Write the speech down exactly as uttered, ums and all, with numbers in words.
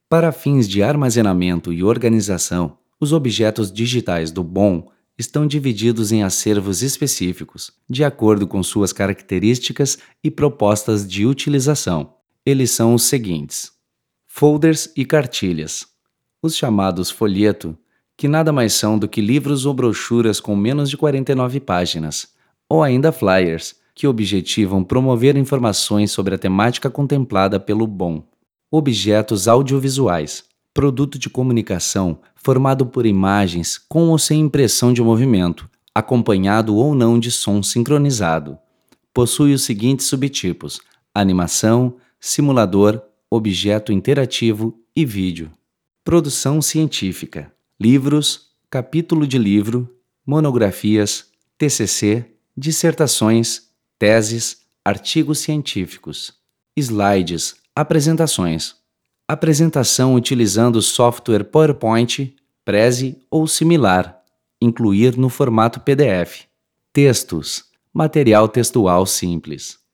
Para fins de armazenamento e organização, os objetos digitais do B O M estão divididos em acervos específicos, de acordo com suas características e propostas de utilização. Eles são os seguintes: folders e cartilhas. Os chamados folheto, que nada mais são do que livros ou brochuras com menos de quarenta e nove páginas, ou ainda flyers, que objetivam promover informações sobre a temática contemplada pelo B O M. Objetos audiovisuais, produto de comunicação formado por imagens com ou sem impressão de movimento, acompanhado ou não de som sincronizado. Possui os seguintes subtipos: animação, simulador, objeto interativo e vídeo. Produção científica: livros, capítulo de livro, monografias, T C C, dissertações, teses, artigos científicos. Slides, apresentações. Apresentação utilizando software PowerPoint, Prezi ou similar. Incluir no formato P D F. Textos, material textual simples.